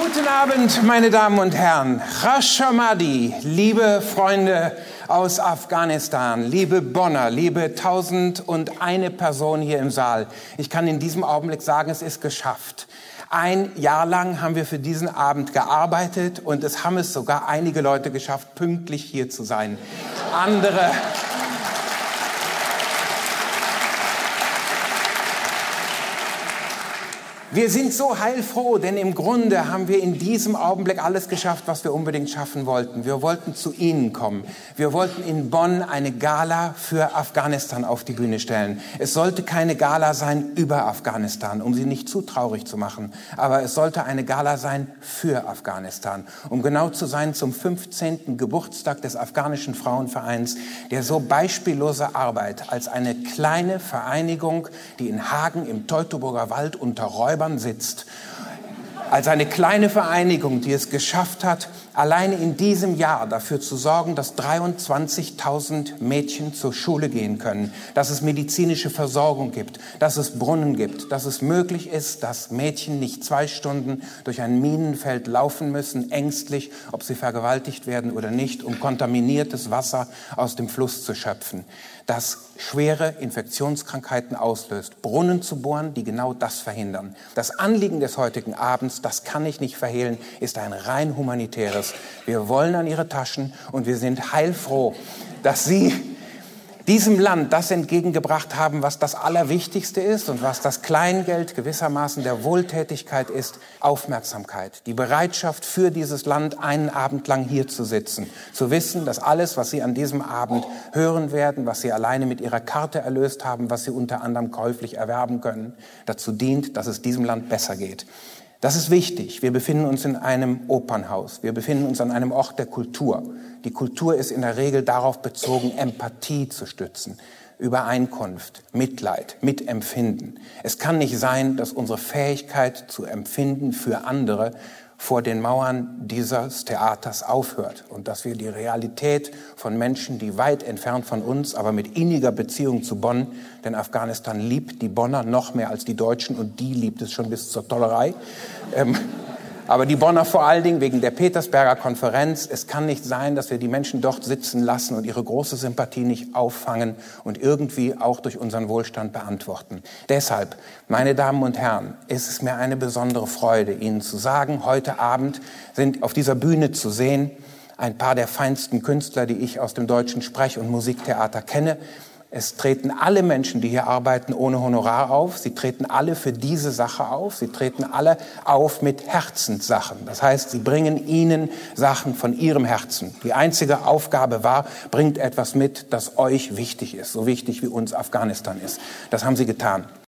Guten Abend, meine Damen und Herren. Khashamadi, liebe Freunde aus Afghanistan, liebe Bonner, liebe 1001 Person hier im Saal. Ich kann in diesem Augenblick sagen, es ist geschafft. Ein Jahr lang haben wir für diesen Abend gearbeitet und es haben es sogar einige Leute geschafft, pünktlich hier zu sein. Andere... Wir sind so heilfroh, denn im Grunde haben wir in diesem Augenblick alles geschafft, was wir unbedingt schaffen wollten. Wir wollten zu Ihnen kommen. Wir wollten in Bonn eine Gala für Afghanistan auf die Bühne stellen. Es sollte keine Gala sein über Afghanistan, um Sie nicht zu traurig zu machen. Aber es sollte eine Gala sein für Afghanistan. Um genau zu sein, zum 15. Geburtstag des afghanischen Frauenvereins, der so beispiellose Arbeit als eine kleine Vereinigung, die in Hagen im Teutoburger Wald unter Räubern sitzt, als eine kleine Vereinigung, die es geschafft hat, alleine in diesem Jahr dafür zu sorgen, dass 23.000 Mädchen zur Schule gehen können, dass es medizinische Versorgung gibt, dass es Brunnen gibt, dass es möglich ist, dass Mädchen nicht 2 Stunden durch ein Minenfeld laufen müssen, ängstlich, ob sie vergewaltigt werden oder nicht, um kontaminiertes Wasser aus dem Fluss zu schöpfen, das schwere Infektionskrankheiten auslöst, Brunnen zu bohren, die genau das verhindern. Das Anliegen des heutigen Abends, das kann ich nicht verhehlen, ist ein rein humanitäres. Wir wollen an Ihre Taschen und wir sind heilfroh, dass Sie diesem Land das entgegengebracht haben, was das Allerwichtigste ist und was das Kleingeld gewissermaßen der Wohltätigkeit ist, Aufmerksamkeit. Die Bereitschaft für dieses Land, einen Abend lang hier zu sitzen, zu wissen, dass alles, was Sie an diesem Abend hören werden, was Sie alleine mit Ihrer Karte erlöst haben, was Sie unter anderem käuflich erwerben können, dazu dient, dass es diesem Land besser geht. Das ist wichtig. Wir befinden uns in einem Opernhaus. Wir befinden uns an einem Ort der Kultur. Die Kultur ist in der Regel darauf bezogen, Empathie zu stützen, Übereinkunft, Mitleid, Mitempfinden. Es kann nicht sein, dass unsere Fähigkeit zu empfinden für andere vor den Mauern dieses Theaters aufhört und dass wir die Realität von Menschen, die weit entfernt von uns, aber mit inniger Beziehung zu Bonn, denn Afghanistan liebt die Bonner noch mehr als die Deutschen und die liebt es schon bis zur Tollerei, aber die Bonner vor allen Dingen wegen der Petersberger Konferenz. Es kann nicht sein, dass wir die Menschen dort sitzen lassen und ihre große Sympathie nicht auffangen und irgendwie auch durch unseren Wohlstand beantworten. Deshalb, meine Damen und Herren, ist es mir eine besondere Freude, Ihnen zu sagen, heute Abend sind auf dieser Bühne zu sehen ein paar der feinsten Künstler, die ich aus dem deutschen Sprech- und Musiktheater kenne. Es treten alle Menschen, die hier arbeiten, ohne Honorar auf. Sie treten alle für diese Sache auf. Sie treten alle auf mit Herzenssachen. Das heißt, sie bringen Ihnen Sachen von Ihrem Herzen. Die einzige Aufgabe war, bringt etwas mit, das euch wichtig ist. So wichtig wie uns Afghanistan ist. Das haben Sie getan.